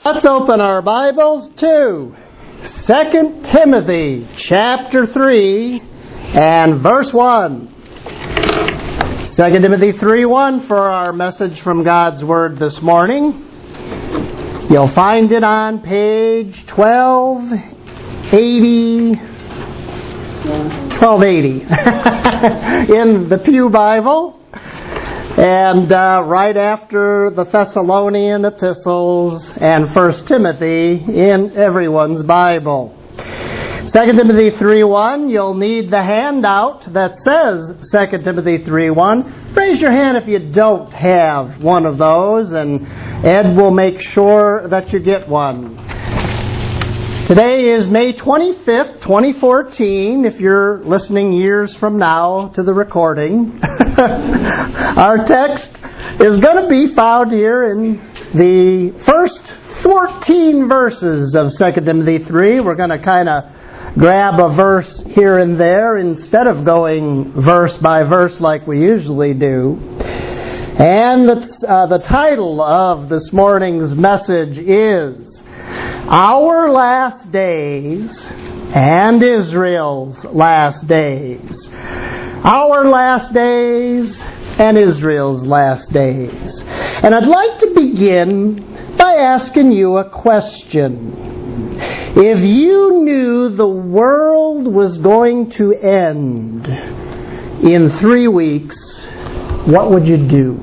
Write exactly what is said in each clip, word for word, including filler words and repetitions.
Let's open our Bibles to Second Timothy chapter three and verse one. Second Timothy three one for our message from God's Word this morning. You'll find it on page twelve eighty, twelve eighty in the Pew Bible. And uh, right after the Thessalonian epistles and First Timothy in everyone's Bible. Second Timothy three one, you'll need the handout that says Second Timothy three one. Raise your hand if you don't have one of those, and Ed will make sure that you get one. Today is May twenty-fifth, twenty fourteen, if you're listening years from now to the recording. Our text is going to be found here in the first fourteen verses of Second Timothy three. We're going to kind of grab a verse here and there instead of going verse by verse like we usually do. And the, uh, the title of this morning's message is Our Last Days and Israel's Last Days. Our Last Days and Israel's Last Days. And I'd like to begin by asking you a question. If you knew the world was going to end in three weeks, what would you do?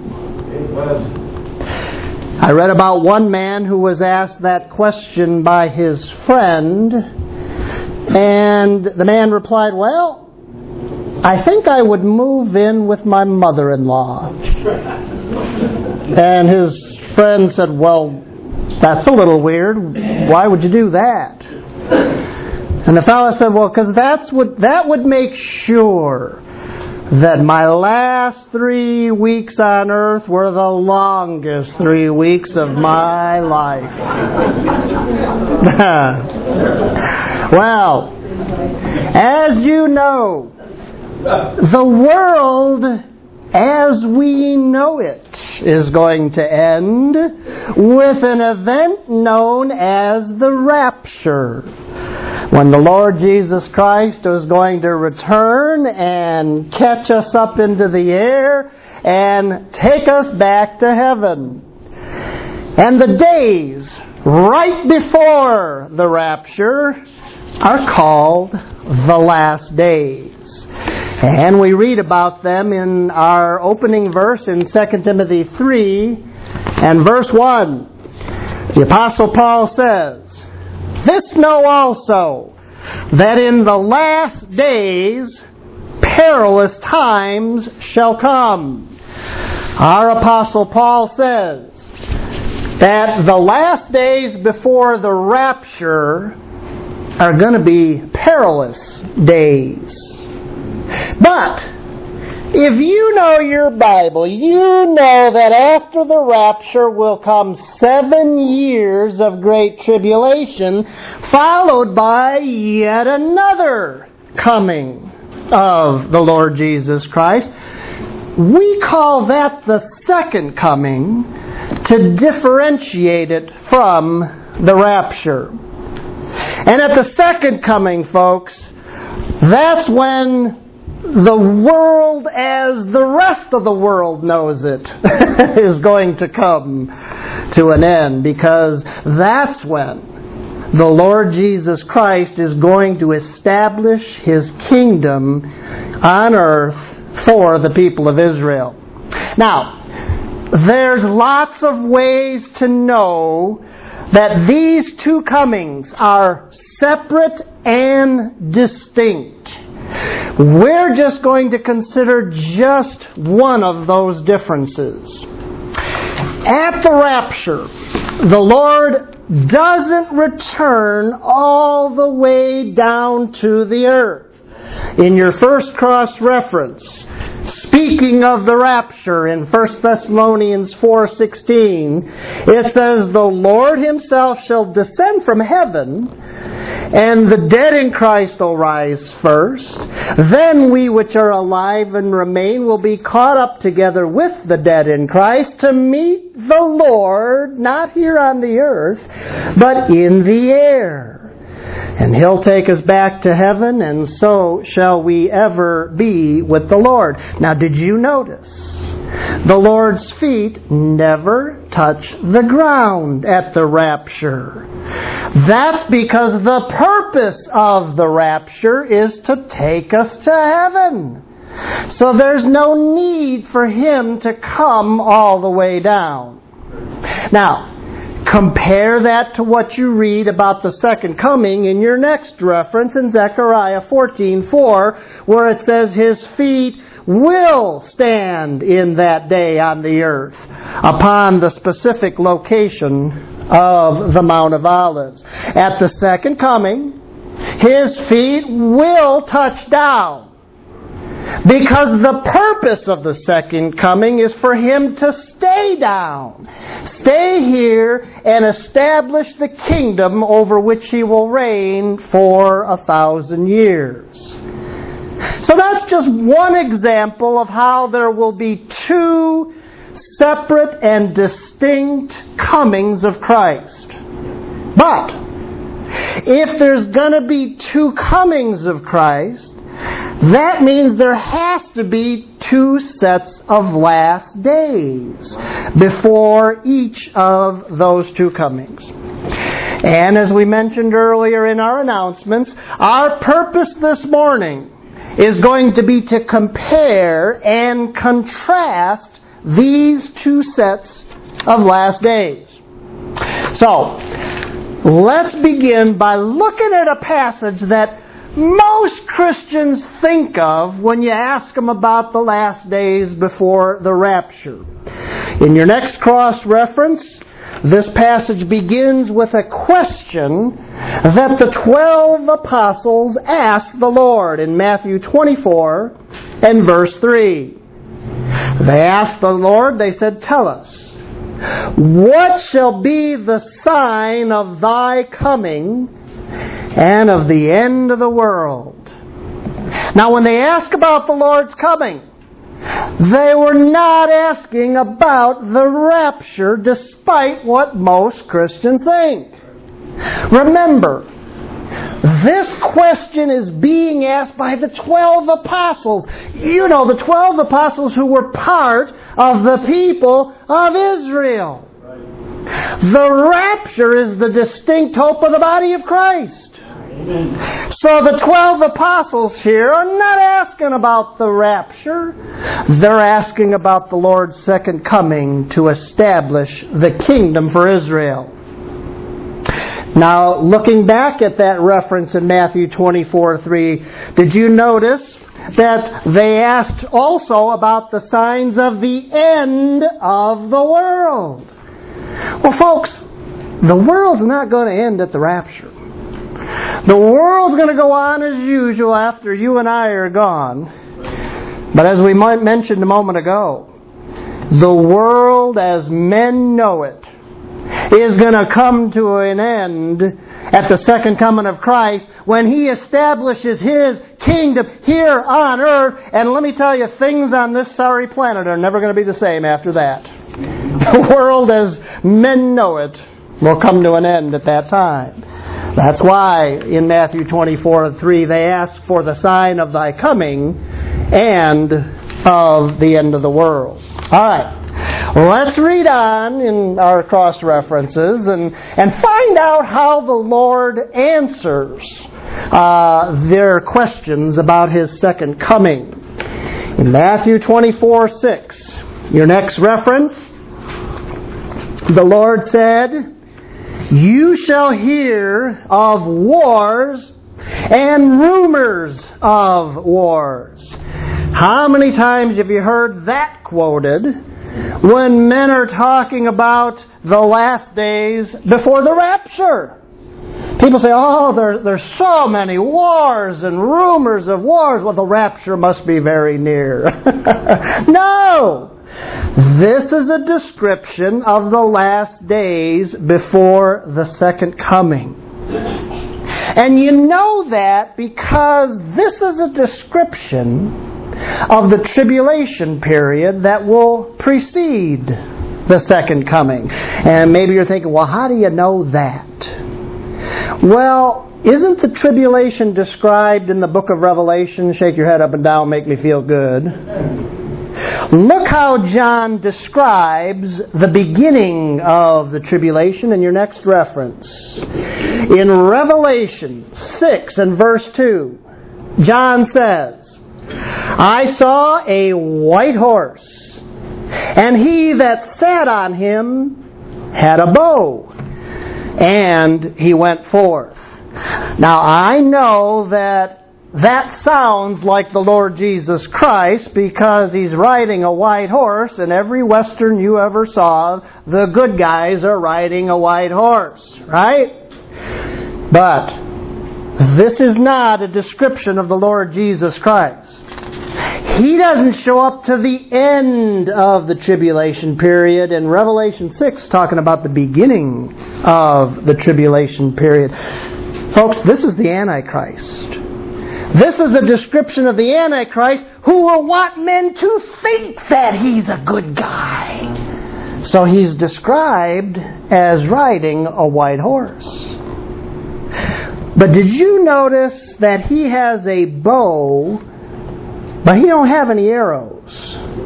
I read about one man who was asked that question by his friend, and the man replied, well, I think I would move in with my mother-in-law. And his friend said, well, that's a little weird. Why would you do that? And the fellow said, well, because that's what that would make sure that my last three weeks on earth were the longest three weeks of my life. Well, as you know, the world as we know it is going to end with an event known as the rapture, when the Lord Jesus Christ is going to return and catch us up into the air and take us back to heaven. And the days right before the rapture are called the last days. And we read about them in our opening verse in Second Timothy three and verse one. The Apostle Paul says, this know also, that in the last days perilous times shall come. Our Apostle Paul says that the last days before the rapture are going to be perilous days. But if you know your Bible, you know that after the rapture will come seven years of great tribulation, followed by yet another coming of the Lord Jesus Christ. We call that the second coming to differentiate it from the rapture. And at the second coming, folks, that's when the world, as the rest of the world knows it, is going to come to an end, because that's when the Lord Jesus Christ is going to establish His kingdom on earth for the people of Israel. Now, there's lots of ways to know that these two comings are separate and distinct. We're just going to consider just one of those differences. At the rapture, the Lord doesn't return all the way down to the earth. In your first cross-reference, speaking of the rapture in First Thessalonians four sixteen, it says, the Lord Himself shall descend from heaven, And the dead in Christ will rise first. Then we which are alive and remain will be caught up together with the dead in Christ to meet the Lord, not here on the earth, but in the air. And He'll take us back to heaven, and so shall we ever be with the Lord. Now, did you notice? The Lord's feet never touch the ground at the rapture. That's because the purpose of the rapture is to take us to heaven. So there's no need for Him to come all the way down. Now, compare that to what you read about the second coming in your next reference in Zechariah fourteen four, where it says His feet will stand in that day on the earth upon the specific location of the Mount of Olives. At the second coming, His feet will touch down. Because the purpose of the second coming is for Him to stay down. Stay here and establish the kingdom over which He will reign for a thousand years. So that's just one example of how there will be two separate and distinct comings of Christ. But if there's going to be two comings of Christ, that means there has to be two sets of last days before each of those two comings. And as we mentioned earlier in our announcements, our purpose this morning is going to be to compare and contrast these two sets of last days. So, let's begin by looking at a passage that most Christians think of when you ask them about the last days before the rapture. In your next cross-reference, this passage begins with a question that the twelve apostles asked the Lord in Matthew twenty-four and verse three. They asked the Lord, they said, "Tell us, what shall be the sign of Thy coming and of the end of the world?" Now, when they ask about the Lord's coming, they were not asking about the rapture, despite what most Christians think. Remember, this question is being asked by the twelve apostles. You know, the twelve apostles who were part of the people of Israel. The rapture is the distinct hope of the body of Christ. Amen. So the twelve apostles here are not asking about the rapture. They're asking about the Lord's second coming to establish the kingdom for Israel. Now, looking back at that reference in Matthew twenty-four three, did you notice that they asked also about the signs of the end of the world? Well, folks, the world's not going to end at the rapture. The world's going to go on as usual after you and I are gone. But as we mentioned a moment ago, the world as men know it is going to come to an end at the second coming of Christ when He establishes His kingdom here on earth. And let me tell you, things on this sorry planet are never going to be the same after that. The world as men know it will come to an end at that time. That's why in Matthew twenty-four three they ask for the sign of Thy coming and of the end of the world. All right. Let's read on in our cross-references and, and find out how the Lord answers uh, their questions about His second coming. In Matthew twenty-four six, your next reference, the Lord said, "You shall hear of wars and rumors of wars." How many times have you heard that quoted when men are talking about the last days before the rapture? People say, oh, there, there's so many wars and rumors of wars. Well, the rapture must be very near. No! This is a description of the last days before the second coming. And you know that because this is a description of the tribulation period that will precede the second coming. And maybe you're thinking, well, how do you know that? Well, isn't the tribulation described in the book of Revelation? Shake your head up and down, make me feel good. Look how John describes the beginning of the tribulation in your next reference. In Revelation six and verse two, John says, I saw a white horse, and he that sat on him had a bow, and he went forth. Now I know that that sounds like the Lord Jesus Christ because He's riding a white horse, and every Western you ever saw, the good guys are riding a white horse, right? But this is not a description of the Lord Jesus Christ. He doesn't show up to the end of the tribulation period in Revelation six, talking about the beginning of the tribulation period. Folks, this is the Antichrist. This is a description of the Antichrist who will want men to think that he's a good guy. So he's described as riding a white horse. But did you notice that he has a bow, but he don't have any arrows?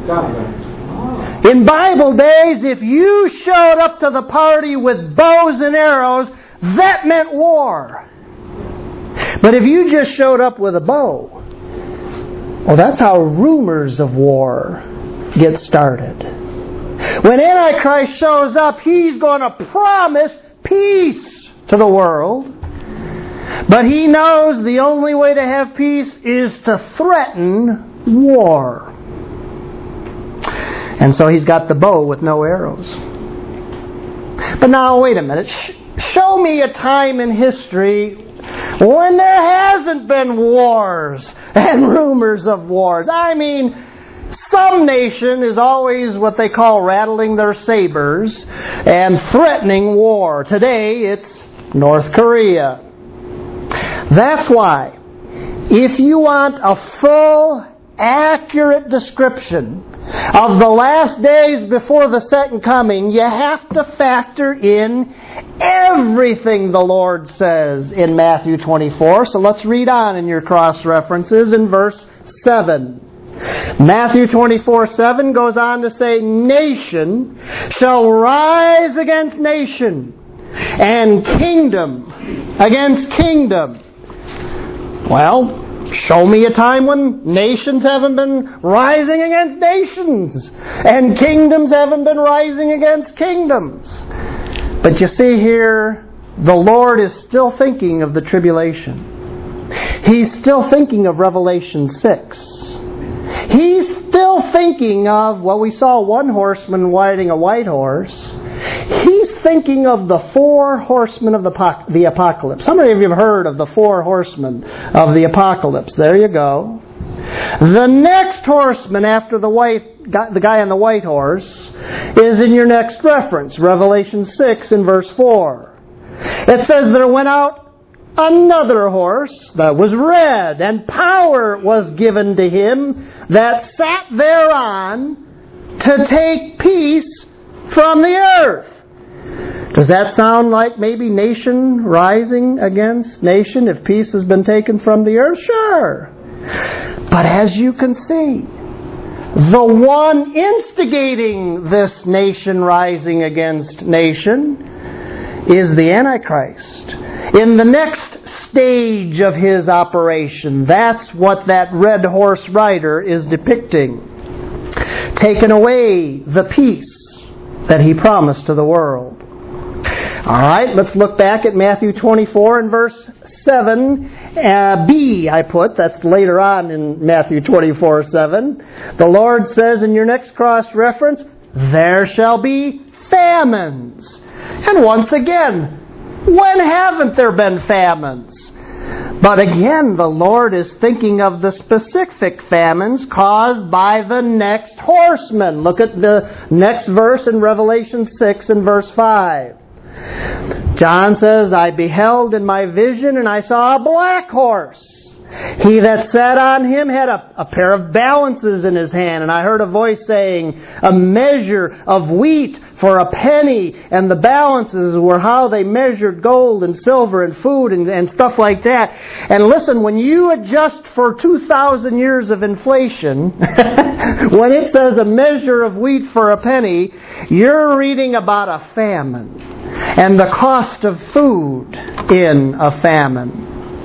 In Bible days, if you showed up to the party with bows and arrows, that meant war. But if you just showed up with a bow, well, that's how rumors of war get started. When Antichrist shows up, he's going to promise peace to the world. But he knows the only way to have peace is to threaten war. And so he's got the bow with no arrows. But now, wait a minute. Show me a time in history when there hasn't been wars and rumors of wars. I mean, some nation is always what they call rattling their sabers and threatening war. Today, it's North Korea. That's why, if you want a full, accurate description of the last days before the second coming, you have to factor in everything the Lord says in Matthew twenty-four. So let's read on in your cross references in verse seven. Matthew twenty-four seven goes on to say, nation shall rise against nation, and kingdom against kingdom. Well, show me a time when nations haven't been rising against nations and kingdoms haven't been rising against kingdoms. But you see here, the Lord is still thinking of the tribulation. He's still thinking of Revelation six. He's still thinking of, well, we saw one horseman riding a white horse. He's thinking of the four horsemen of the, the apocalypse. How many of you have heard of the four horsemen of the apocalypse? There you go. The next horseman after the white, the guy on the white horse is in your next reference, Revelation six in verse four. It says there went out another horse that was red, and power was given to him that sat thereon to take peace from the earth. Does that sound like maybe nation rising against nation if peace has been taken from the earth? Sure. But as you can see, the one instigating this nation rising against nation is the Antichrist. In the next stage of his operation, that's what that red horse rider is depicting. Taking away the peace that he promised to the world. All right, let's look back at Matthew twenty-four and verse seven. Uh, B, I put, that's later on in Matthew twenty-four seven. The Lord says in your next cross-reference, there shall be famines. And once again, when haven't there been famines? But again, the Lord is thinking of the specific famines caused by the next horseman. Look at the next verse in Revelation six and verse five. John says, I beheld in my vision, and I saw a black horse. He that sat on him had a, a pair of balances in his hand, and I heard a voice saying, a measure of wheat for a penny, and the balances were how they measured gold and silver and food and, and stuff like that. And listen, when you adjust for two thousand years of inflation, when it says a measure of wheat for a penny, you're reading about a famine and the cost of food in a famine.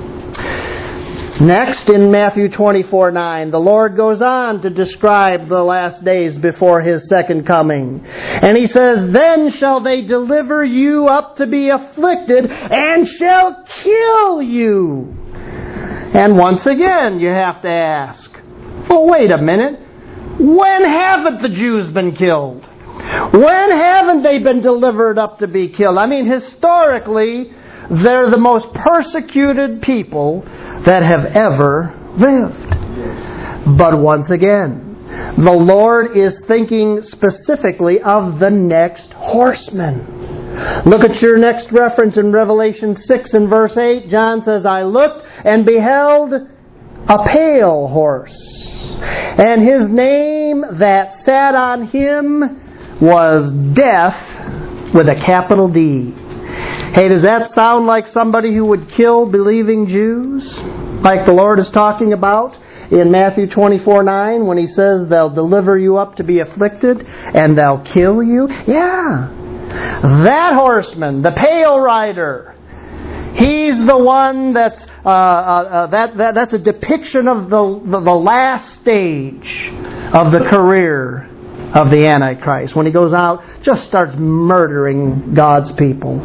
Next, in Matthew twenty-four nine, the Lord goes on to describe the last days before His second coming. And He says, then shall they deliver you up to be afflicted, and shall kill you. And once again, you have to ask, well, wait a minute. When haven't the Jews been killed? When haven't they been delivered up to be killed? I mean, historically, they're the most persecuted people that have ever lived. But once again, the Lord is thinking specifically of the next horseman. Look at your next reference in Revelation six and verse eight. John says, I looked and beheld a pale horse, and his name that sat on him was Death with a capital D. Hey, does that sound like somebody who would kill believing Jews? Like the Lord is talking about in Matthew twenty-four nine when He says they'll deliver you up to be afflicted and they'll kill you? Yeah. That horseman, the pale rider, he's the one that's uh, uh, uh, that, that that's a depiction of the, the the last stage of the career of the Antichrist. When he goes out, just starts murdering God's people.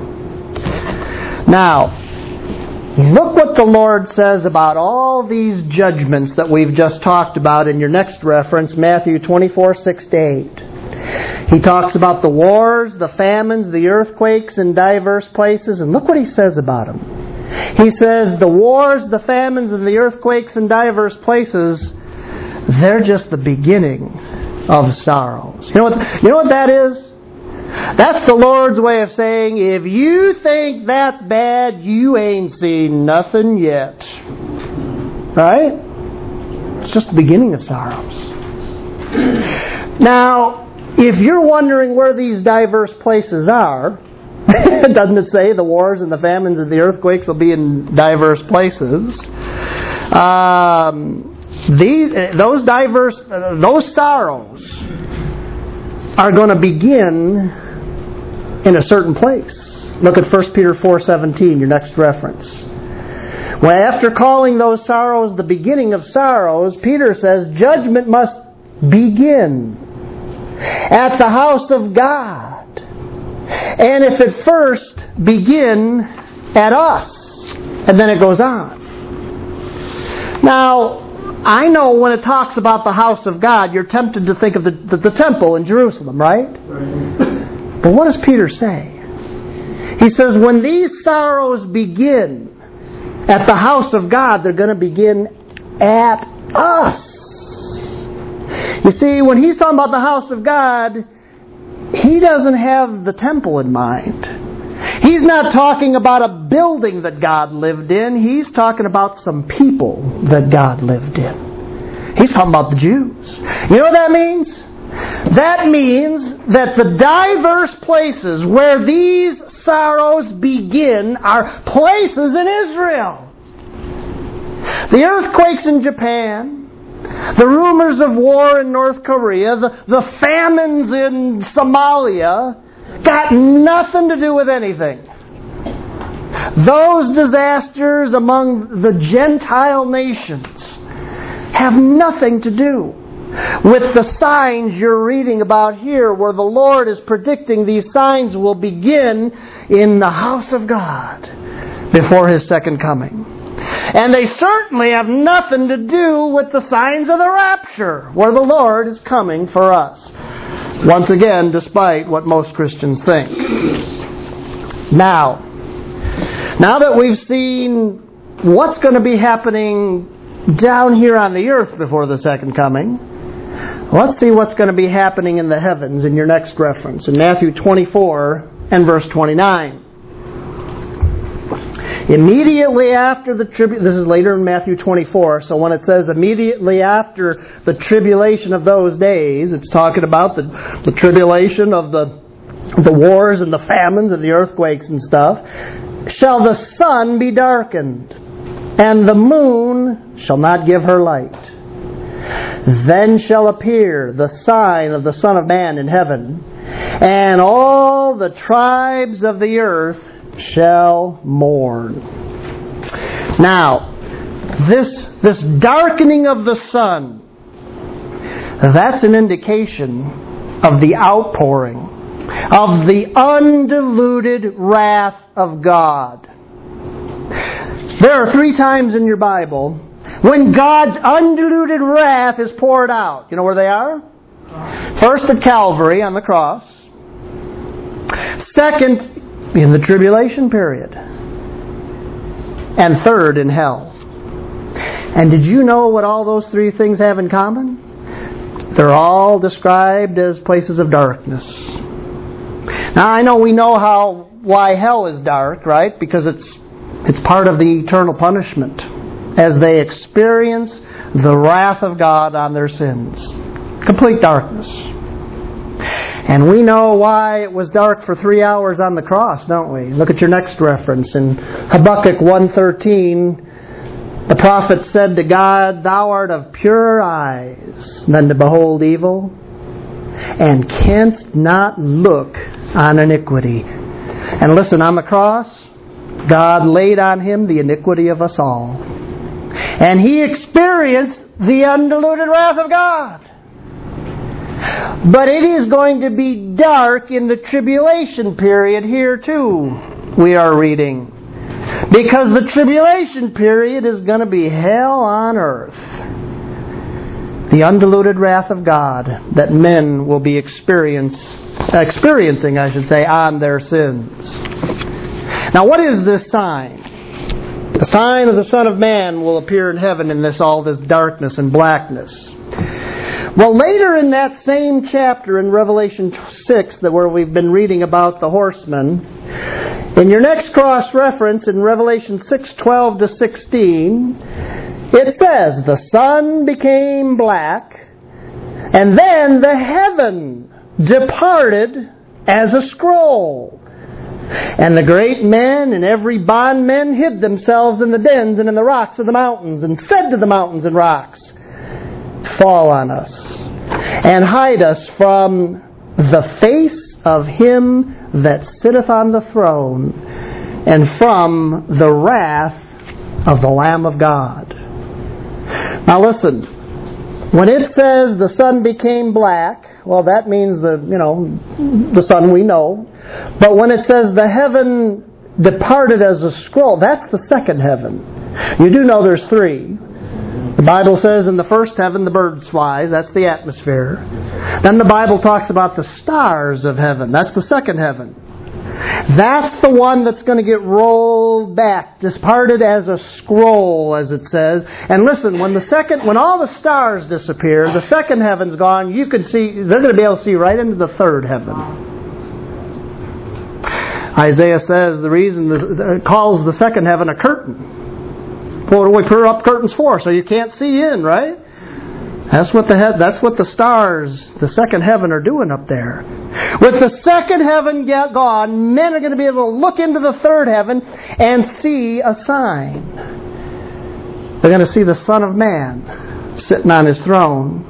Now, look what the Lord says about all these judgments that we've just talked about in your next reference, Matthew twenty-four six to eight. He talks about the wars, the famines, the earthquakes in diverse places, and look what He says about them. He says the wars, the famines, and the earthquakes in diverse places, they're just the beginning of sorrows. You know what, you know what that is? That's the Lord's way of saying, if you think that's bad, you ain't seen nothing yet. Right? It's just the beginning of sorrows. Now, if you're wondering where these diverse places are, doesn't it say the wars and the famines and the earthquakes will be in diverse places? Um, these, those diverse, uh, those sorrows are going to begin in a certain place. Look at First Peter four seventeen, your next reference. Well, after calling those sorrows the beginning of sorrows, Peter says judgment must begin at the house of God. And if it first begin at us, and then it goes on. Now, I know when it talks about the house of God, you're tempted to think of the, the, the temple in Jerusalem, right? right? But what does Peter say? He says, when these sorrows begin at the house of God, they're going to begin at us. You see, when he's talking about the house of God, he doesn't have the temple in mind. He's not talking about a building that God lived in. He's talking about some people that God lived in. He's talking about the Jews. You know what that means? That means that the diverse places where these sorrows begin are places in Israel. The earthquakes in Japan, the rumors of war in North Korea, the, the famines in Somalia, got nothing to do with anything. Those disasters among the Gentile nations have nothing to do with the signs you're reading about here, where the Lord is predicting these signs will begin in the house of God before His second coming. And they certainly have nothing to do with the signs of the rapture, where the Lord is coming for us. Once again, despite what most Christians think. Now, now that we've seen what's going to be happening down here on the earth before the second coming, let's see what's going to be happening in the heavens in your next reference. In Matthew twenty-four, and verse twenty-nine. Immediately after the tribulation, this is later in Matthew twenty-four, so when it says immediately after the tribulation of those days, it's talking about the, the tribulation of the, the wars and the famines and the earthquakes and stuff. Shall the sun be darkened, and the moon shall not give her light. Then shall appear the sign of the Son of Man in heaven, and all the tribes of the earth shall mourn. Now, this, this darkening of the sun, that's an indication of the outpouring of the undiluted wrath of God. There are three times in your Bible when God's undiluted wrath is poured out. You know where they are? First at Calvary on the cross. Second, in the tribulation period. And third, in hell. And did you know what all those three things have in common? They're all described as places of darkness. Now I know we know how why hell is dark, right? Because it's it's part of the eternal punishment as they experience the wrath of God on their sins. Complete darkness. And we know why it was dark for three hours on the cross, don't we? Look at your next reference. In Habakkuk one thirteen, the prophet said to God, Thou art of purer eyes than to behold evil, and canst not look on iniquity. And listen, on the cross, God laid on Him the iniquity of us all. And He experienced the undiluted wrath of God. But it is going to be dark in the tribulation period here too, we are reading. Because the tribulation period is going to be hell on earth. The undiluted wrath of God that men will be experience, experiencing, I should say, on their sins. Now what is this sign? The sign of the Son of Man will appear in heaven in this all this darkness and blackness. Well, later in that same chapter in Revelation six, that where we've been reading about the horsemen, in your next cross-reference in Revelation six twelve to sixteen, it says, The sun became black, and then the heaven departed as a scroll. And the great men and every bondman hid themselves in the dens and in the rocks of the mountains, and said to the mountains and rocks, Fall on us, and hide us from the face of Him that sitteth on the throne, and from the wrath of the Lamb of God. Now listen, when it says the sun became black, well, that means the, you know, the sun we know. But when it says the heaven departed as a scroll, that's the second heaven. You do know there's three. The Bible says in the first heaven the birds fly, that's the atmosphere. Then the Bible talks about the stars of heaven, that's the second heaven. That's the one that's going to get rolled back, disparted as a scroll, as it says. And listen, when the second, when all the stars disappear, the second heaven's gone, you can see, they're going to be able to see right into the third heaven. Isaiah says the reason the, it calls the second heaven a curtain. What do we put up curtains for? So you can't see in, right? That's what the he- that's what the stars, the second heaven, are doing up there. With the second heaven gone, men are going to be able to look into the third heaven and see a sign. They're going to see the Son of Man sitting on His throne,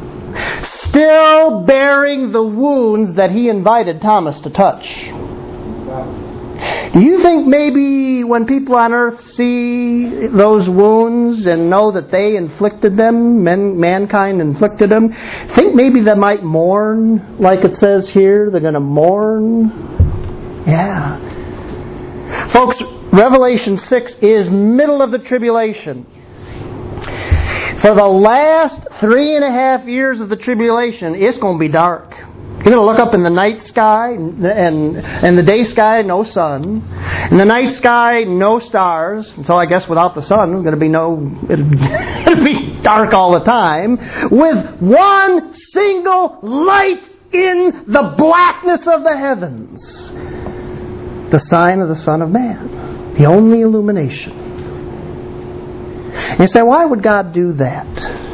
still bearing the wounds that He invited Thomas to touch. Do you think maybe when people on earth see those wounds and know that they inflicted them, men, mankind inflicted them, think maybe they might mourn, like it says here, they're going to mourn? Yeah. Folks, Revelation six is middle of the tribulation. For the last three and a half years of the tribulation, it's going to be dark. You're going to look up in the night sky, and in the day sky, no sun. In the night sky, no stars. So I guess without the sun, it's going to be no, it'll, it'll be dark all the time. With one single light in the blackness of the heavens. The sign of the Son of Man. The only illumination. You say, why would God do that?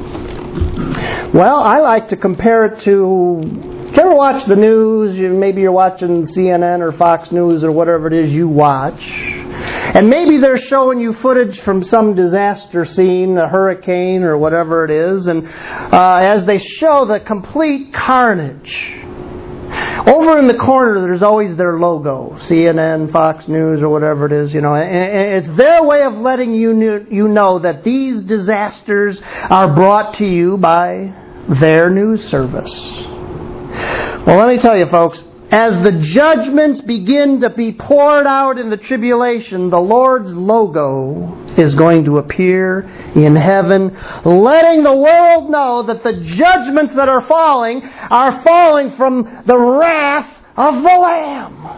Well, I like to compare it to... You ever watch the news? You, maybe you're watching C N N or Fox News or whatever it is you watch. And maybe they're showing you footage from some disaster scene, a hurricane or whatever it is. And uh, as they show the complete carnage... Over in the corner, there's always their logo, C N N, Fox News, or whatever it is, you know. And it's their way of letting you you know that these disasters are brought to you by their news service. Well, let me tell you, folks, as the judgments begin to be poured out in the tribulation, the Lord's logo is going to appear in heaven, letting the world know that the judgments that are falling are falling from the wrath of the Lamb.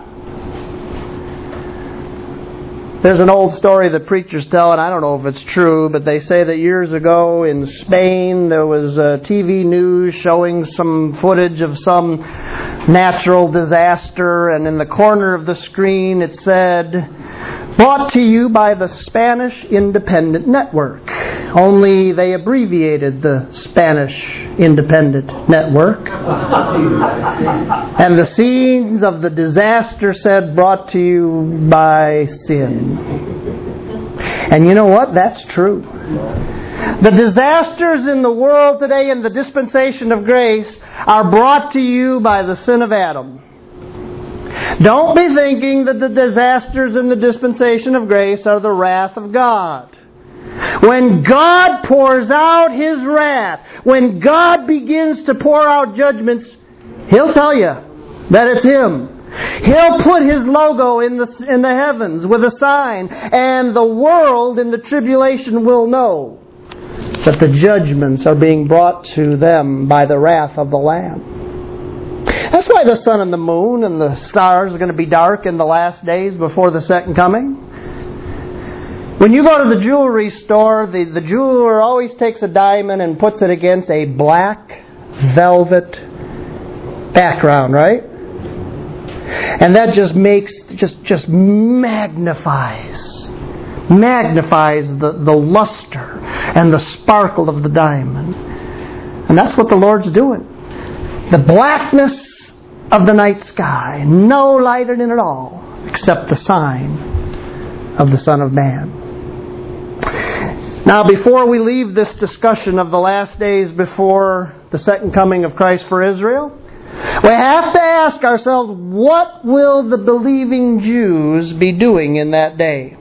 There's an old story that preachers tell, and I don't know if it's true, but they say that years ago in Spain there was a T V news showing some footage of some natural disaster, and in the corner of the screen it said, brought to you by the Spanish Independent Network. Only they abbreviated the Spanish Independent Network. And the scenes of the disaster said, brought to you by sin. And you know what? That's true. The disasters in the world today in the dispensation of grace are brought to you by the sin of Adam. Don't be thinking that the disasters in the dispensation of grace are the wrath of God. When God pours out His wrath, when God begins to pour out judgments, He'll tell you that it's Him. He'll put His logo in the in the heavens with a sign, and the world in the tribulation will know that the judgments are being brought to them by the wrath of the Lamb. That's why the sun and the moon and the stars are going to be dark in the last days before the second coming. When you go to the jewelry store, the, the jeweler always takes a diamond and puts it against a black velvet background, right? And that just makes, just, just magnifies, magnifies the, the luster and the sparkle of the diamond. And that's what the Lord's doing. The blackness of the night sky, no light in it at all, except the sign of the Son of Man. Now, before we leave this discussion of the last days before the second coming of Christ for Israel, we have to ask ourselves, what will the believing Jews be doing in that day?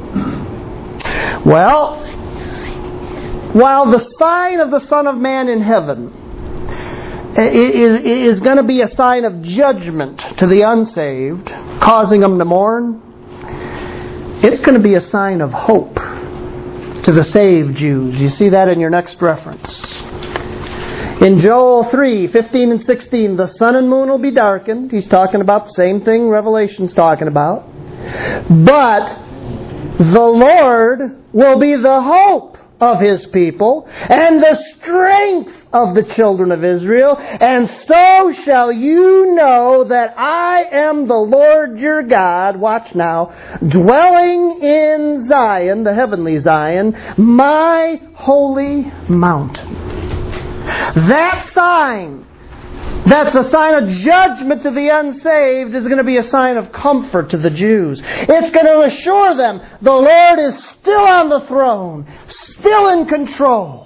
Well, while the sign of the Son of Man in heaven is, is going to be a sign of judgment to the unsaved, causing them to mourn, it's going to be a sign of hope to the saved Jews. You see that in your next reference. In Joel three, fifteen and sixteen, the sun and moon will be darkened. He's talking about the same thing Revelation's talking about. But the Lord will be the hope of His people and the strength of the children of Israel. And so shall you know that I am the Lord your God, watch now, dwelling in Zion, the heavenly Zion, my holy mountain. That sign, that's a sign of judgment to the unsaved, is going to be a sign of comfort to the Jews. It's going to assure them the Lord is still on the throne, still in control.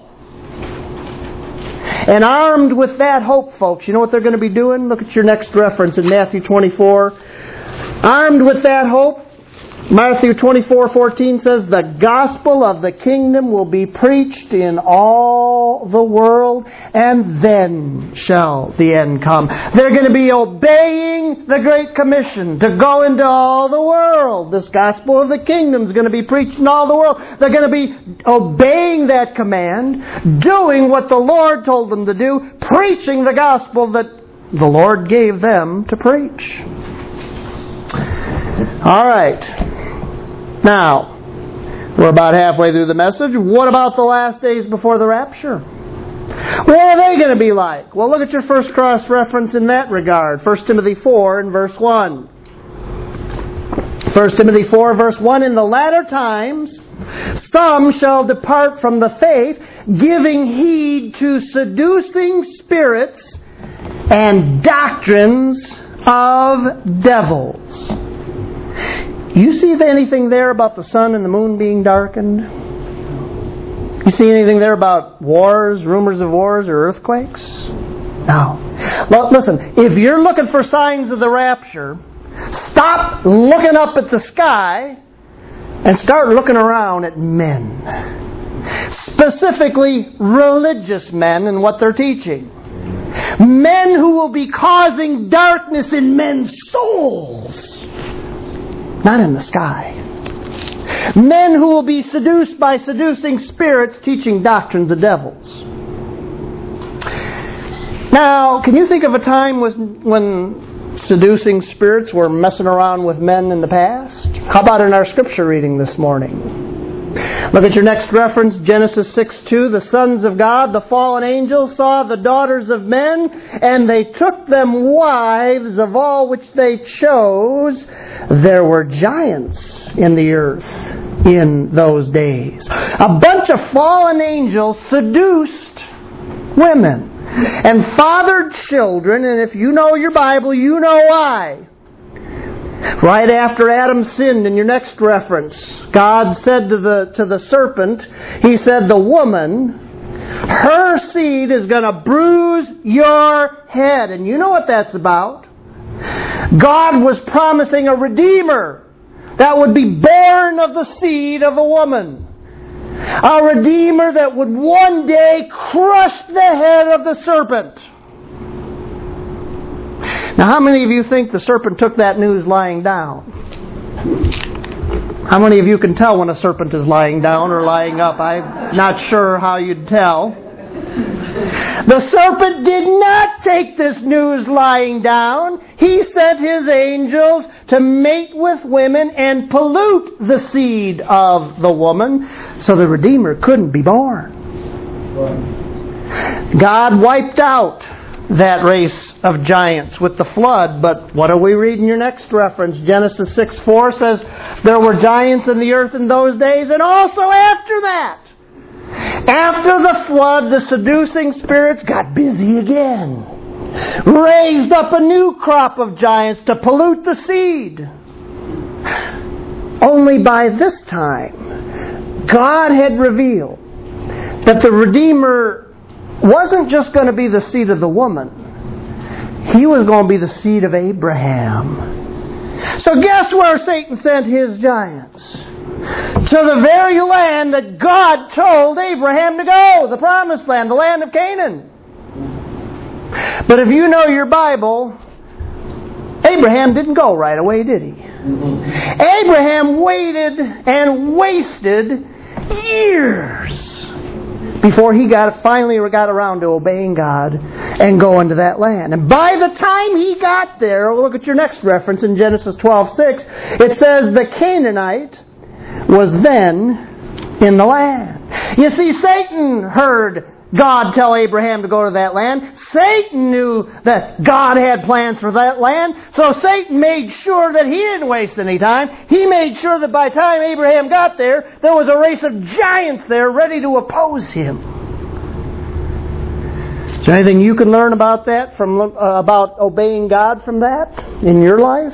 And armed with that hope, folks, you know what they're going to be doing? Look at your next reference in Matthew twenty-four. Armed with that hope, Matthew twenty-four fourteen says, the gospel of the kingdom will be preached in all the world, and then shall the end come. They're going to be obeying the Great Commission to go into all the world. This gospel of the kingdom is going to be preached in all the world. They're going to be obeying that command, doing what the Lord told them to do, preaching the gospel that the Lord gave them to preach. All right. Now, we're about halfway through the message. What about the last days before the rapture? What are they going to be like? Well, look at your first cross-reference in that regard. First Timothy four and verse one. First Timothy four, verse one, in the latter times some shall depart from the faith, giving heed to seducing spirits and doctrines of devils. You see anything there about the sun and the moon being darkened? You see anything there about wars, rumors of wars, or earthquakes? No. Well, listen, if you're looking for signs of the rapture, stop looking up at the sky and start looking around at men. Specifically, religious men and what they're teaching. Men who will be causing darkness in men's souls, not in the sky. Men who will be seduced by seducing spirits teaching doctrines of devils. Now, can you think of a time when seducing spirits were messing around with men in the past? How about in our scripture reading this morning? Look at your next reference, Genesis six two. The sons of God, the fallen angels, saw the daughters of men, and they took them wives of all which they chose. There were giants in the earth in those days. A bunch of fallen angels seduced women and fathered children, and if you know your Bible, you know why. Right after Adam sinned, in your next reference, God said to the to the serpent, He said, the woman, her seed is going to bruise your head. And you know what that's about. God was promising a Redeemer that would be born of the seed of a woman. A Redeemer that would one day crush the head of the serpent. Now, how many of you think the serpent took that news lying down? How many of you can tell when a serpent is lying down or lying up? I'm not sure how you'd tell. The serpent did not take this news lying down. He sent his angels to mate with women and pollute the seed of the woman, so the Redeemer couldn't be born. God wiped out that race of giants with the flood, but what do we read in your next reference? Genesis six four says there were giants in the earth in those days, and also after that. After the flood, the seducing spirits got busy again. Raised up a new crop of giants to pollute the seed. Only by this time, God had revealed that the Redeemer wasn't just going to be the seed of the woman. He was going to be the seed of Abraham. So guess where Satan sent his giants? To the very land that God told Abraham to go, the promised land, the land of Canaan. But if you know your Bible, Abraham didn't go right away, did he? Mm-hmm. Abraham waited and wasted years before he got finally got around to obeying God and going to that land. And by the time he got there, look at your next reference in Genesis twelve six, it says the Canaanite was then in the land. You see, Satan heard God tell Abraham to go to that land. Satan knew that God had plans for that land. So Satan made sure that he didn't waste any time. He made sure that by the time Abraham got there, there was a race of giants there ready to oppose him. Is there anything you can learn about that, from uh, about obeying God from that in your life?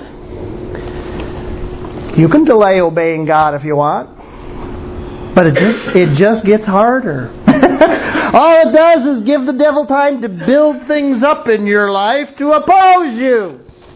You can delay obeying God if you want. But it just, it just gets harder. All it does is give the devil time to build things up in your life to oppose you.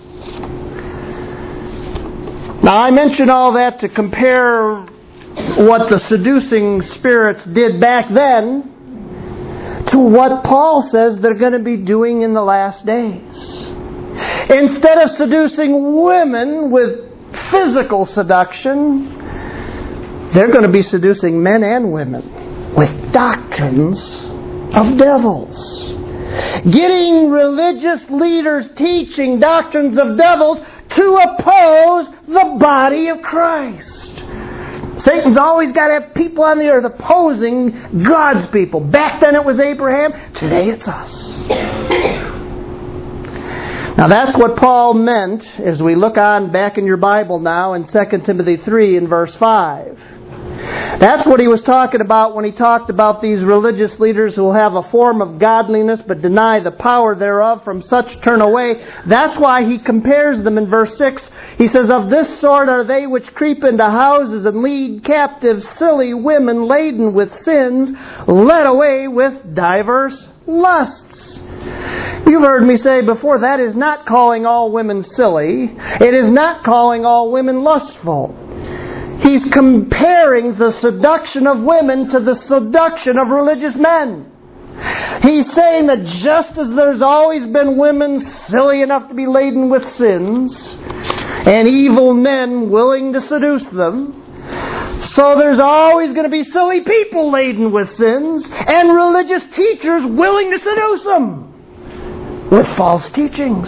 Now, I mention all that to compare what the seducing spirits did back then to what Paul says they're going to be doing in the last days. Instead of seducing women with physical seduction, they're going to be seducing men and women with doctrines of devils. Getting religious leaders teaching doctrines of devils to oppose the body of Christ. Satan's always got to have people on the earth opposing God's people. Back then it was Abraham. Today it's us. Now that's what Paul meant as we look on back in your Bible now in Second Timothy three in verse five. That's what he was talking about when he talked about these religious leaders who will have a form of godliness but deny the power thereof. From such turn away. That's why he compares them in verse six. He says, of this sort are they which creep into houses and lead captive silly women laden with sins, led away with diverse lusts. You've heard me say before, that is not calling all women silly. It is not calling all women lustful. He's comparing the seduction of women to the seduction of religious men. He's saying that just as there's always been women silly enough to be laden with sins, and evil men willing to seduce them, so there's always going to be silly people laden with sins, and religious teachers willing to seduce them with false teachings.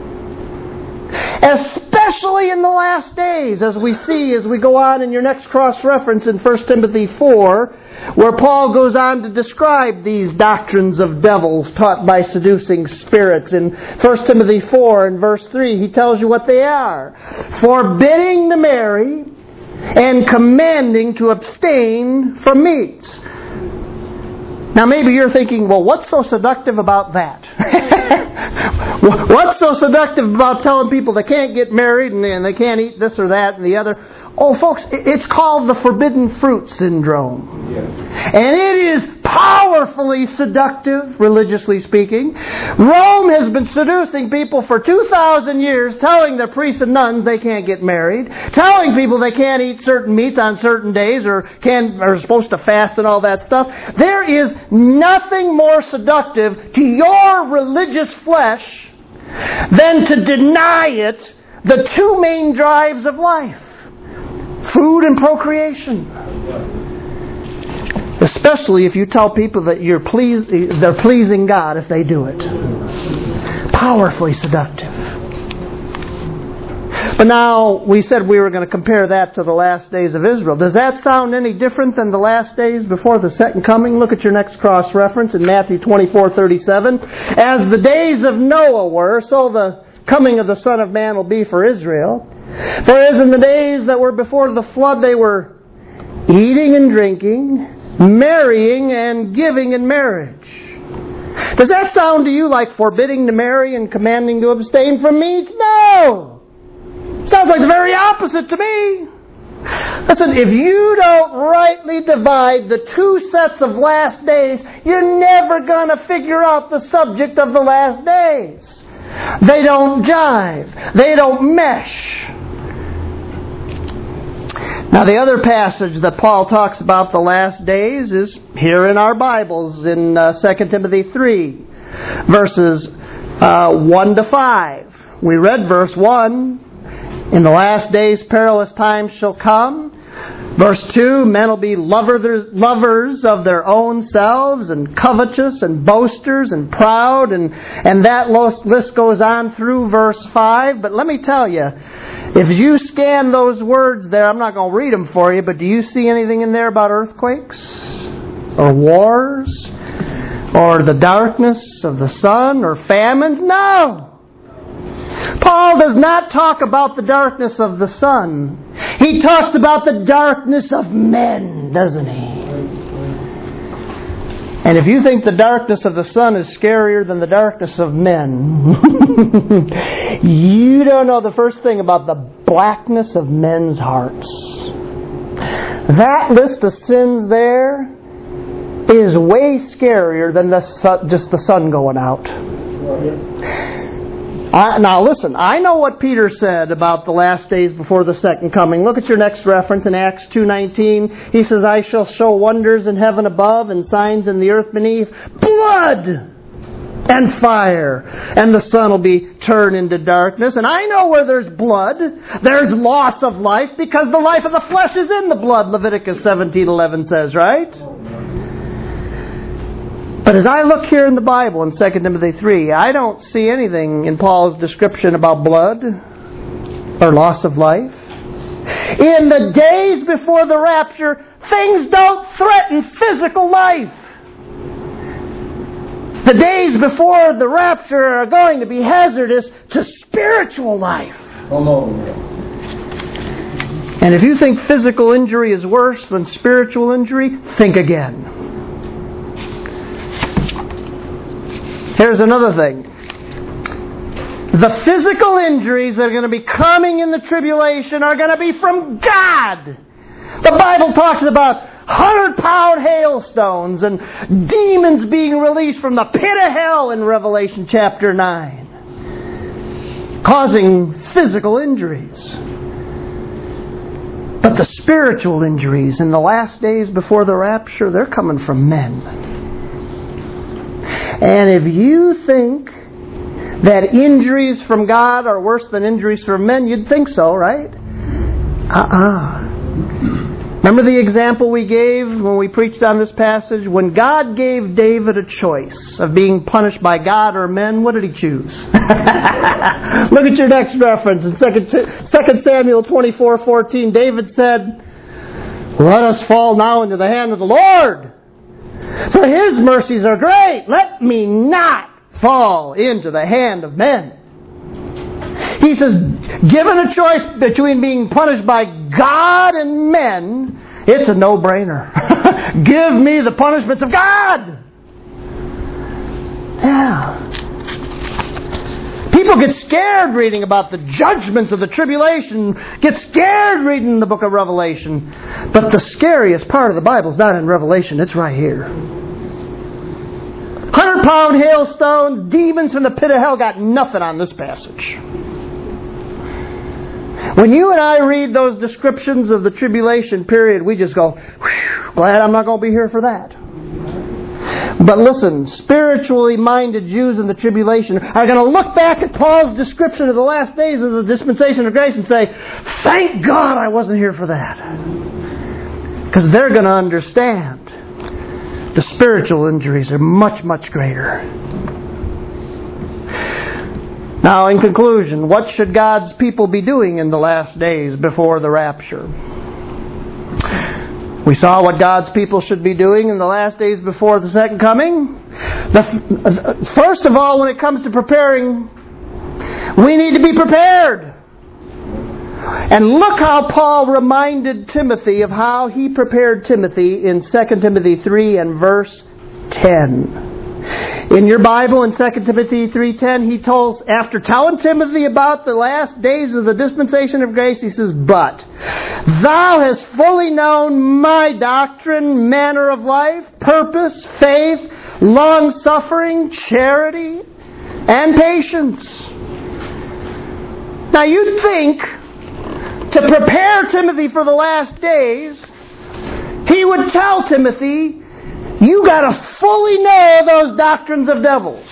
Especially in the last days, as we see as we go on in your next cross-reference in First Timothy four, where Paul goes on to describe these doctrines of devils taught by seducing spirits. In First Timothy four and verse three, he tells you what they are. Forbidding to marry and commanding to abstain from meats. Now maybe you're thinking, well, what's so seductive about that? What's so seductive about telling people they can't get married and they can't eat this or that and the other? Oh, folks, it's called the forbidden fruit syndrome. Yes. And it is powerfully seductive, religiously speaking. Rome has been seducing people for two thousand years, telling their priests and nuns they can't get married, telling people they can't eat certain meats on certain days or can are supposed to fast and all that stuff. There is nothing more seductive to your religious flesh than to deny it the two main drives of life. Food and procreation. Especially if you tell people that you're pleased, they're pleasing God if they do it. Powerfully seductive. But now, we said we were going to compare that to the last days of Israel. Does that sound any different than the last days before the second coming? Look at your next cross-reference in Matthew twenty-four thirty-seven. As the days of Noah were, so the coming of the Son of Man will be for Israel. For as in the days that were before the flood, they were eating and drinking, marrying and giving in marriage. Does that sound to you like forbidding to marry and commanding to abstain from meats? No! Sounds like the very opposite to me. Listen, if you don't rightly divide the two sets of last days, you're never going to figure out the subject of the last days. They don't jive. They don't mesh. Now the other passage that Paul talks about the last days is here in our Bibles in uh, Second Timothy three, verses uh, one to five. We read verse one, in the last days perilous times shall come. Verse two, men will be lovers, lovers of their own selves and covetous and boasters and proud. And, and that list goes on through verse five. But let me tell you, if you scan those words there, I'm not going to read them for you, but do you see anything in there about earthquakes? Or wars? Or the darkness of the sun? Or famines? No! Paul does not talk about the darkness of the sun. He talks about the darkness of men, doesn't he? And if you think the darkness of the sun is scarier than the darkness of men, you don't know the first thing about the blackness of men's hearts. That list of sins there is way scarier than the sun, just the sun going out. I, now listen, I know what Peter said about the last days before the second coming. Look at your next reference in Acts two nineteen. He says, I shall show wonders in heaven above and signs in the earth beneath. Blood and fire. And the sun will be turned into darkness. And I know where there's blood, there's loss of life, because the life of the flesh is in the blood, Leviticus seventeen eleven says, right? But as I look here in the Bible in Second Timothy three, I don't see anything in Paul's description about blood or loss of life. In the days before the rapture, things don't threaten physical life. The days before the rapture are going to be hazardous to spiritual life. Come on. And if you think physical injury is worse than spiritual injury, think again. Here's another thing. The physical injuries that are going to be coming in the tribulation are going to be from God. The Bible talks about hundred-pound hailstones and demons being released from the pit of hell in Revelation chapter nine, causing physical injuries. But the spiritual injuries in the last days before the rapture, they're coming from men. And if you think that injuries from God are worse than injuries from men, you'd think so, right? Uh-uh. Remember the example we gave when we preached on this passage? When God gave David a choice of being punished by God or men, what did he choose? Look at your next reference in Second Samuel twenty-four fourteen. David said, "Let us fall now into the hand of the Lord, for His mercies are great. Let me not fall into the hand of men." He says, given a choice between being punished by God and men, it's a no-brainer. Give me the punishments of God. Yeah. People get scared reading about the judgments of the tribulation, get scared reading the book of Revelation. But the scariest part of the Bible is not in Revelation, it's right here. Hundred-pound hailstones, demons from the pit of hell got nothing on this passage. When you and I read those descriptions of the tribulation period, we just go, glad I'm not going to be here for that. But listen, spiritually minded Jews in the tribulation are going to look back at Paul's description of the last days of the dispensation of grace and say, thank God I wasn't here for that. Because they're going to understand the spiritual injuries are much, much greater. Now, in conclusion, what should God's people be doing in the last days before the rapture? We saw what God's people should be doing in the last days before the second coming. The, first of all, when it comes to preparing, we need to be prepared. And look how Paul reminded Timothy of how he prepared Timothy in Second Timothy three and verse ten. In your Bible, in Second Timothy three ten, he tells, after telling Timothy about the last days of the dispensation of grace, he says, "But thou hast fully known my doctrine, manner of life, purpose, faith, long-suffering, charity, and patience." Now you'd think, to prepare Timothy for the last days, he would tell Timothy, you got to fully know those doctrines of devils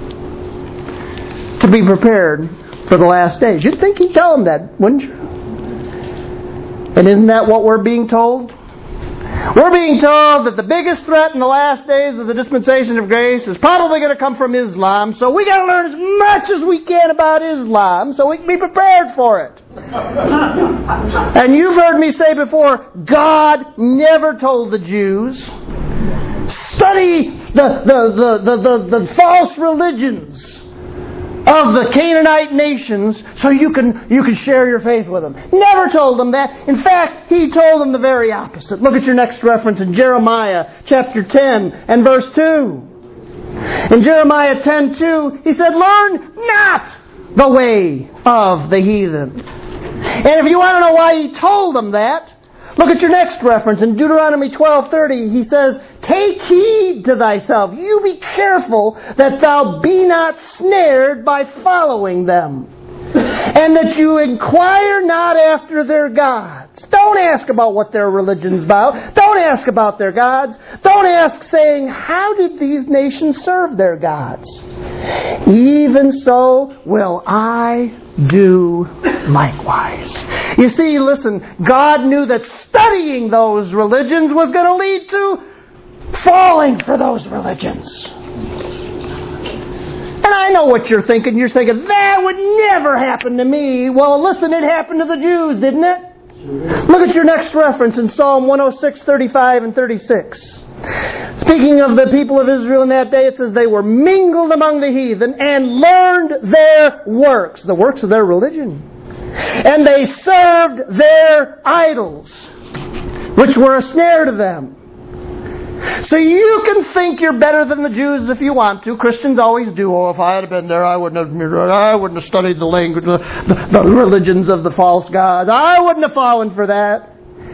to be prepared for the last days. You'd think he'd tell them that, wouldn't you? And isn't that what we're being told? We're being told that the biggest threat in the last days of the dispensation of grace is probably going to come from Islam, so we got to learn as much as we can about Islam so we can be prepared for it. And you've heard me say before, God never told the Jews, study the, the, the, the, the, the false religions of the Canaanite nations so you can, you can share your faith with them. Never told them that. In fact, he told them the very opposite. Look at your next reference in Jeremiah chapter ten and verse two. In Jeremiah ten two, he said, "Learn not the way of the heathen." And if you want to know why he told them that, look at your next reference. In Deuteronomy twelve thirty, he says, "Take heed to thyself. You be careful that thou be not snared by following them. And that you inquire not after their gods." Don't ask about what their religion's about. Don't ask about their gods. Don't ask saying, how did these nations serve their gods? Even so will I do likewise. You see, listen, God knew that studying those religions was going to lead to falling for those religions. And I know what you're thinking. You're thinking, that would never happen to me. Well, listen, it happened to the Jews, didn't it? Look at your next reference in Psalm one oh six, thirty-five and thirty-six. Speaking of the people of Israel in that day, it says they were mingled among the heathen and learned their works, the works of their religion. And they served their idols, which were a snare to them. So you can think you're better than the Jews if you want to. Christians always do. Oh, if I had been there, I wouldn't have, I wouldn't have studied the language, the, the religions of the false gods. I wouldn't have fallen for that.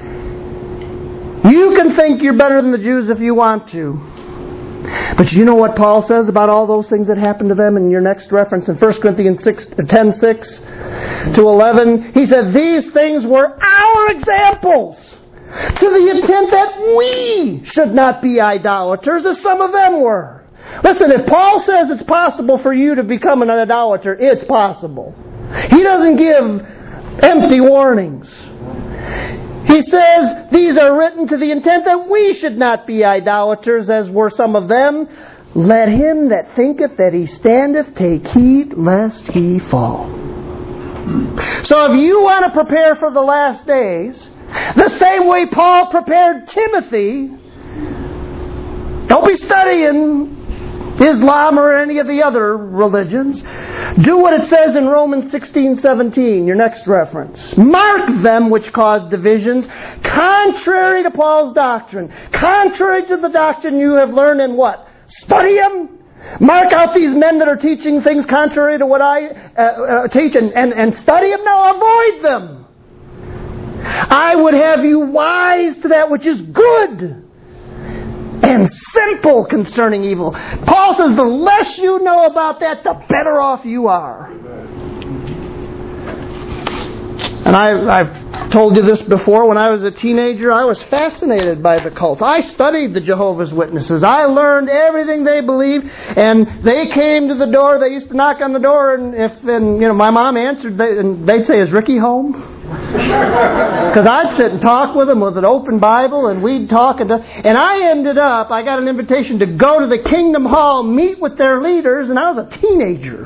You can think you're better than the Jews if you want to. But you know what Paul says about all those things that happened to them in your next reference in First Corinthians ten six to eleven? He said, these things were our examples, to the intent that we should not be idolaters as some of them were. Listen, if Paul says it's possible for you to become an idolater, it's possible. He doesn't give empty warnings. He says, these are written to the intent that we should not be idolaters as were some of them. Let him that thinketh that he standeth take heed lest he fall. So if you want to prepare for the last days, the same way Paul prepared Timothy, don't be studying Islam or any of the other religions. Do what it says in Romans sixteen seventeen, your next reference. Mark them which cause divisions, contrary to Paul's doctrine, contrary to the doctrine you have learned, and what? Study them. Mark out these men that are teaching things contrary to what I uh, uh, teach, and, and, and study them. Now avoid them. I would have you wise to that which is good and simple concerning evil. Paul says the less you know about that, the better off you are. And I, I've told you this before. When I was a teenager, I was fascinated by the cults. I studied the Jehovah's Witnesses. I learned everything they believed. And they came to the door. They used to knock on the door, and if and you know my mom answered, they, and they'd say, "Is Ricky home?" Because I'd sit and talk with them with an open Bible, and we'd talk. And, and I ended up, I got an invitation to go to the Kingdom Hall, meet with their leaders, and I was a teenager.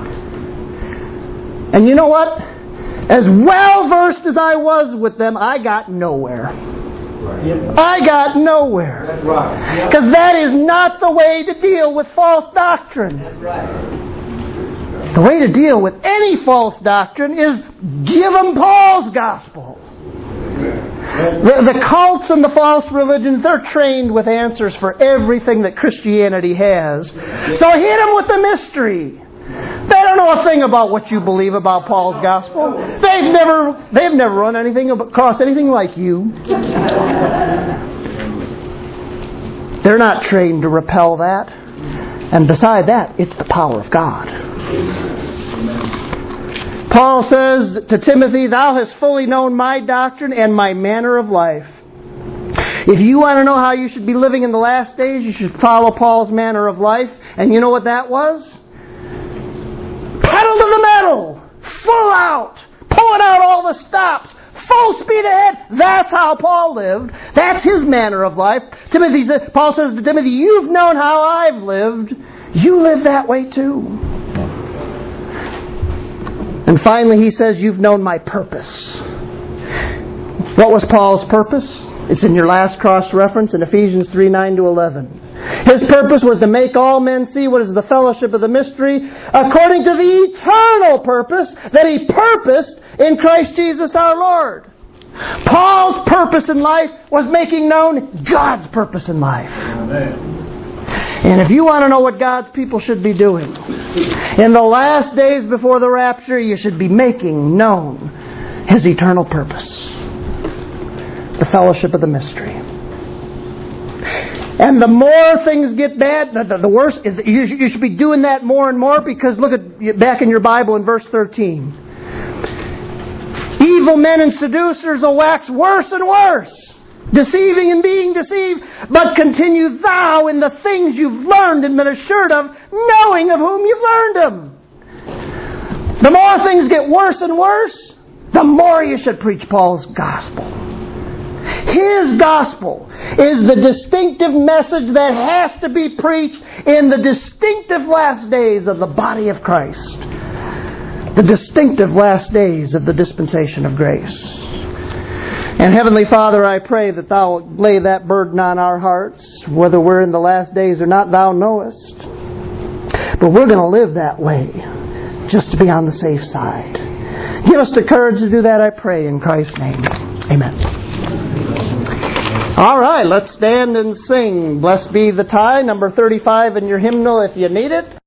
And you know what? As well versed as I was with them, I got nowhere. I got nowhere. Because that is not the way to deal with false doctrine. The way to deal with any false doctrine is give them Paul's gospel. The, the cults and the false religions, they're trained with answers for everything that Christianity has. So hit them with the mystery. They don't know a thing about what you believe about Paul's gospel. They've never, they've never run anything across anything like you. They're not trained to repel that. And beside that, it's the power of God. Paul says to Timothy, thou hast fully known my doctrine and my manner of life. If you want to know how you should be living in the last days, you should follow Paul's manner of life. And you know what that was? Pedal to the metal, full out, pulling out all the stops, full speed ahead. That's how Paul lived. That's his manner of life. Timothy says, Paul says to Timothy, you've known how I've lived. You live that way too. And finally he says, you've known my purpose. What was Paul's purpose? It's in your last cross reference in Ephesians three, nine to eleven. His purpose was to make all men see what is the fellowship of the mystery, according to the eternal purpose that He purposed in Christ Jesus our Lord. Paul's purpose in life was making known God's purpose in life. Amen. And if you want to know what God's people should be doing, in the last days before the rapture, you should be making known His eternal purpose. The fellowship of the mystery. And the more things get bad, the, the, the worse. You, you should be doing that more and more, because look at back in your Bible in verse thirteen. Evil men and seducers will wax worse and worse, deceiving and being deceived. But continue thou in the things you've learned and been assured of, knowing of whom you've learned them. The more things get worse and worse, the more you should preach Paul's gospel. His gospel is the distinctive message that has to be preached in the distinctive last days of the body of Christ. The distinctive last days of the dispensation of grace. And Heavenly Father, I pray that Thou lay that burden on our hearts. Whether we're in the last days or not, Thou knowest. But we're going to live that way, just to be on the safe side. Give us the courage to do that, I pray, in Christ's name. Amen. All right, let's stand and sing. Blessed be the tie, number thirty-five in your hymnal if you need it.